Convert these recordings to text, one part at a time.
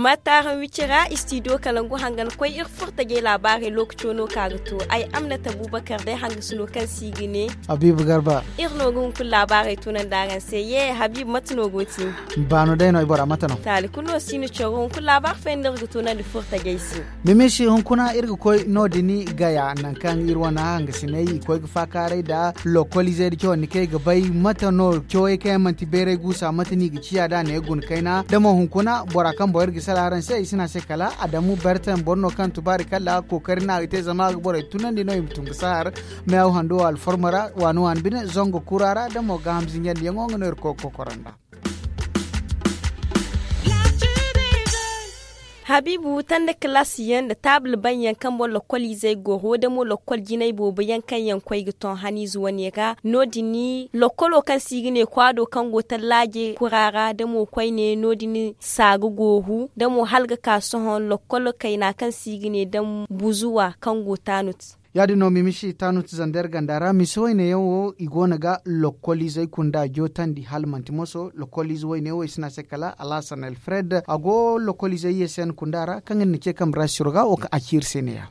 Mataran wicira studio kalangu hangan koy ir furta ge labari lokacin kagato ai Amnat Abubakar dai hanga suno kan sigine Habib Garba irno gun kun labari tunan dagan sai ye Habib matno goti bano dai no ibora matano tali kuno sinu choron kun labar fender guto na di furta geisi memeshi hun kuna irga koy no dini gaya nan kan irwana hanga sinai koy fakare da localize di chon ke ga bai matano choy ke manti bere gusa matani giya da ne gun kaina da mo hun kuna bora kan boyar gisalaran sai sina se kala adamu bertan bonno kan tubari kala kokarin na ite zama bore tunan di no imtum sar me au hando al formara wanu an bine zongo kurara da mo gamzin yan yango ngor ko koranda Habibu tanda klasiyan da tabul banyan kan bo lokoli zai goro da mo lokol ginai bo bayan kan yankwai giton hani zuwa ne ga nodini lokolo kan sigine kwado kan gotar laje kurara da mo kwai ne nodini sagu gohu da mo halga kasuhon lokolo kai na kan sigine dan buzuwa kan gotanut yadi no mimishi tanut zander gandara misoine yo igona ga lokolize kunda jotandi halmanti moso lokolize ne wo isna sekala alasan alfred ago lokolize yesen kundara kangen nike kam rashuruga o akir senia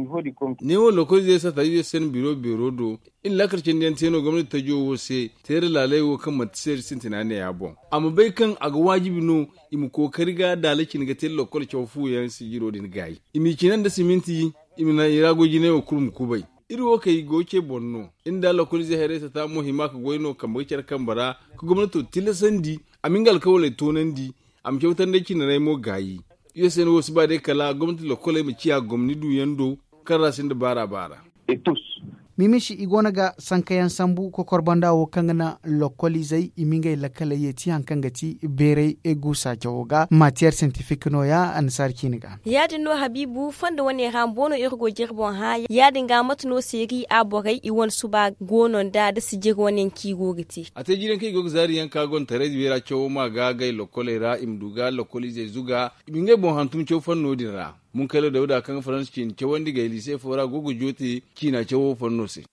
ne wo lokolize sa tayi sen biro do in lakarcin den teno gwamnati ta jo wose tere lalai wo kan matsir sintina ne yabo amma bai kan aga wajibi no imu kokari ga dalakin ga tel lokol chawfu yan sigiro din gai imi kinan da siminti imina irago jine o kurum kubai iro kai goke bonno inda lokol zai haresa ta muhimma ka goyno kan bakar kan bara ku gwamnati tilasandi amingal kawle tonandi am kyautan da kin rai mo gayi yesen wasu ba dai kala gwamnati lokol mai ciya gwamnati du yando kan rasin da bara mimishi igona ga sankayan sambu ko korbanda wo kangana localizai imingai lakala yeti hankangati bere egusa jawoga matière scientifique no ya ansar kiniga yadin no Habibu fanda wani rambono irgo jirbon ha yadin ga matno seri aborai iwon suba gonon da sijir wonen kigo giti ate jiren kai gog zari yan kagon tare bera cewo ma ga gai lokolera imduga lokolize zuga imingai bon hantum cewo fanno dinra mun kala da wuda kan France kin ce wanda ga lycée fora gogo jote kina cewo fanno se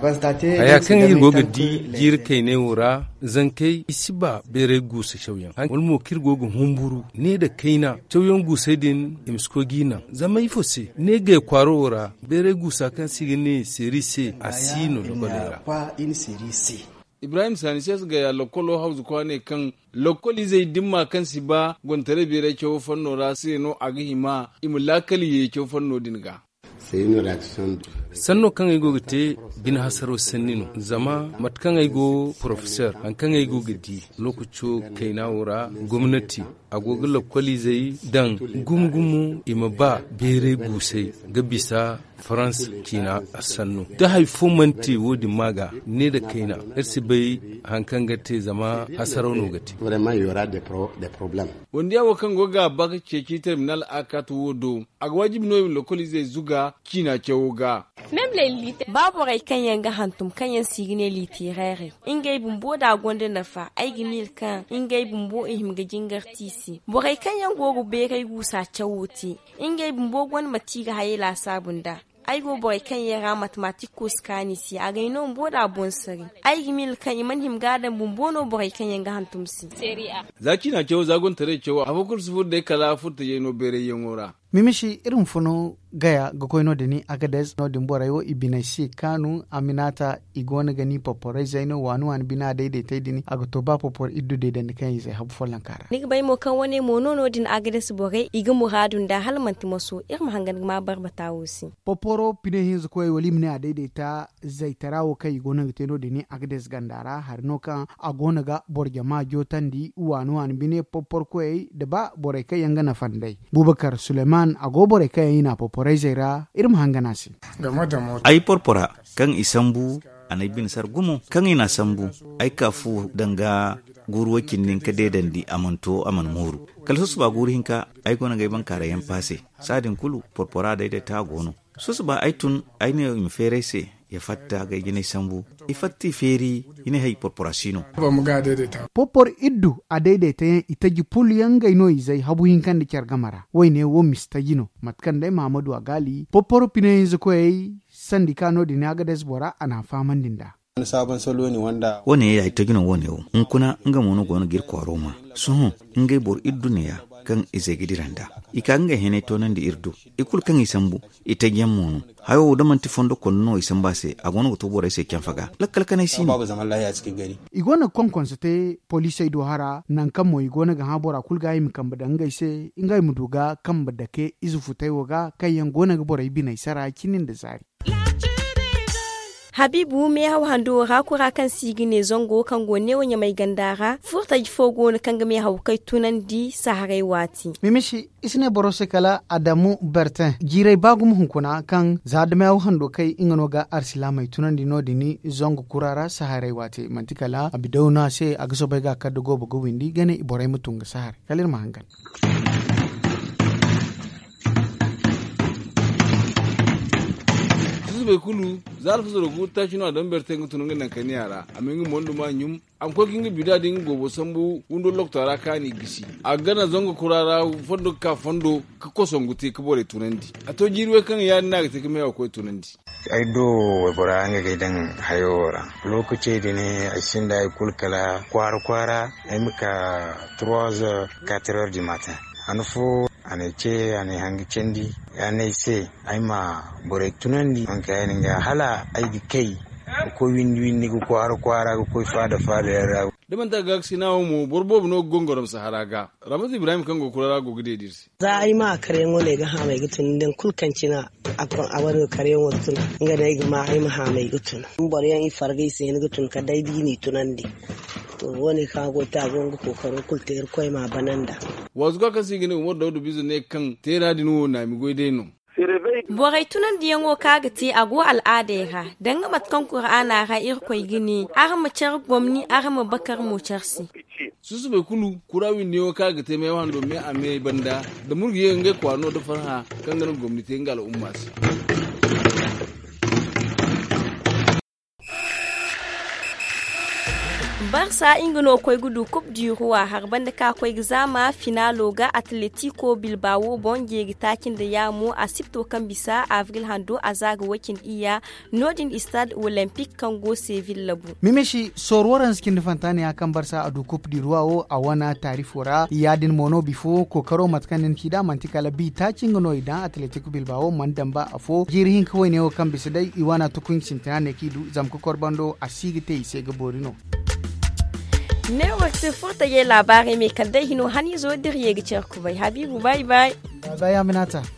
aya kan yi goga di jir kai ne wura zan kai isiba bere gusa shauyan wal mo kir goga humburu ne da kaina shauyan gusa din imsko gina zama ifose ne ga kwaro wura bere gusa kan sigine serise asino lokolera kwa in serise Ibrahim Sani sai ga ya lokolo house kwane kan lokoli zai dimma kan si ba gontare bere cewo fanno rasi no agihima imlakali ye cewo fanno dinga sanno kan ay go gite bin hasaro sannino zama mat kan ay go professeur an kan ay go gidi lokucho kaina wura gwamnati agogo lokoli zai dan gumgumu ima ba bere gusai ga bisa France kina asannu da haifo manti wodi maga ne da kaina ersi bai hankan gate zama hasaro no gate vraiment il y aura des problèmes wanda yawo kan goga baka ceki terminal akatu wodo agwajib no lokoli zai zuga kina cewoga babu rai kan yanga hantum kan yan sigine literaire ingay bumbo da gonda nafa ai gimil kan ingay bumbo ihim ga jingar tisi borai kan yan gogo be kai gusa cewoti ingay bumbo gon matiga hayela sabunda ai go boy kan yara mathematics kani si a gaino boda bonsari ai gimil kan iman him gadan bumbono boy kan yanga hantumsi seria zaki na cewo zagon tare cewo abokur su fudde kala futta yeno bere yengora mimishi irin funo gaya ga koino da ni agades no dimbora yo ibinasi kanu aminata igona gani poporai zaino wanu an bina daidai tai dini agatoba popor iddu de dan kan zai habu follan kara ni bai mo kan wani monono din agades bore iga muradun da halmanti maso irin hangan ma barbata wusi poporo pine hinzu koy walimne a daidai ta zai tarawo kai igona giteno da ni agades gandara har no kan agona ga borja ma jotandi wanu an bine popor koy da ba bore kai yanga na fandai Bubakar Suleiman agobore kai ina poporai zaira irin hangana si ai porpora kan isambu anai bin sargumo kan ina sambu ai kafu danga gurwakin nin ka dedandi amanto aman muru kalsus ba gurhinka ai gona gaiban karayen fase sadin kulu porpora daidai ta gono susu ba ai tun ai ne im ferese ya fatta ga gine sambu ifatti feri ine hay porporasino ba mu ga daidaita popor iddu a daidaita itaji pul yanga ino izai habu hinkan da kyar gamara wai ne wo mistajino matkan dai Muhammadu Agali popor pine yanzu ko yayi sandikano dinaga desbora ana faman dinda wani sabon salo ne wanda wani ya ita gina wani yau in kuna nga mono gona gir kwaroma so in gai bor iddu ne ya kan ize gidiranda ikanga hene tonan di irdo ikul kan isambu itagyan mono hayo da man tifondo konno isambase agono to bore se kyan faga lakkal kanai sini babu zaman lafiya cikin gari igona konkonsa te police do hara nan kan mo igona ga habora kulga yim kan badan gaise ingai muduga kan badake izu futai waga kayan gona ga bora ibina isara kinin da zari Habibu me hawa hando rakura kan sigine zongo kan gone wanya mai gandara furta fogo na kan ga me hawa kai tunan di saharai wati mimishi isne borose kala Adamu Bertin jirai bagum hunkuna kan zadame hawa hando kai ingano ga arsila mai tunan di no dini zongo kurara saharai wati mantikala abidauna se agaso bai ga kaddo go windi gane iborai mutunga sahar kalir mahangan bai kulu zal fu zoro guta chino don berte ngutu ngana kaniara amingu mondu ma nyum am ko kingi bidadin gobo sambu undo loktara kani gisi agana zongo kurara fondo ka fondo ka kosonguti ka bore tunandi ato jirwe kan ya na ga take mai ko tunandi ai do bora anga gidan hayora lokaci da ne a shin da kulkala kwara ai muka 3 4 du matin anfo ane ce ane hangi cendi ane se ai ma bore tunandi an kai nga hala ai di kai ko windi ko kwara ko fada yara da man ta ga sinawo mu borbob no gongoram sahara ga Ramaz Ibrahim kan go kurara go gide dirsi za ai ma kare ngole ga ha mai gutun den kulkancina akon awar kare ngotun nga dai ma ai ma ha mai gutun bore yan fargai sai ni gutun ka dai dini tunandi to wani ka go ta gongo kokaro kulter koy ma bananda wazu ka kasi gine umar daudu bizu ne kan tera dinu na mi goide no borai tunan diyan wo kaga ti ago al'ada ha dan ga matkan qur'ana ha ir koy gini arma char gomni arma bakar mu charsi susu be kulu kurawi ne wo kaga te me wando me ame banda da murgi nge kwano da farha kan ganin gwamnati ngal ummas Barça ingano koy gudu Coupe du Roi har banda ka koy gzama finalo ga Atletico Bilbao bonge gitakin da yamu a sipto kan bisa avril hando a zaga wakin iya Nodin Stade Olympique kan go Seville labu mimeshi sorwaran skin fantani akan Barça a du Coupe du Roi a wana tarifora yadin mono bifo kokaro matkanin kida mantikala bi takin gano idan Atletico Bilbao mandamba afo jirhin kawai ne kan bisa dai iwana tukun sintane kidu zamko korbando a sigite ise ga borino ne wakti furta ye labari mai kadai hino hani zo dir ye gicer ku bai Habibu bye bye bye Aminata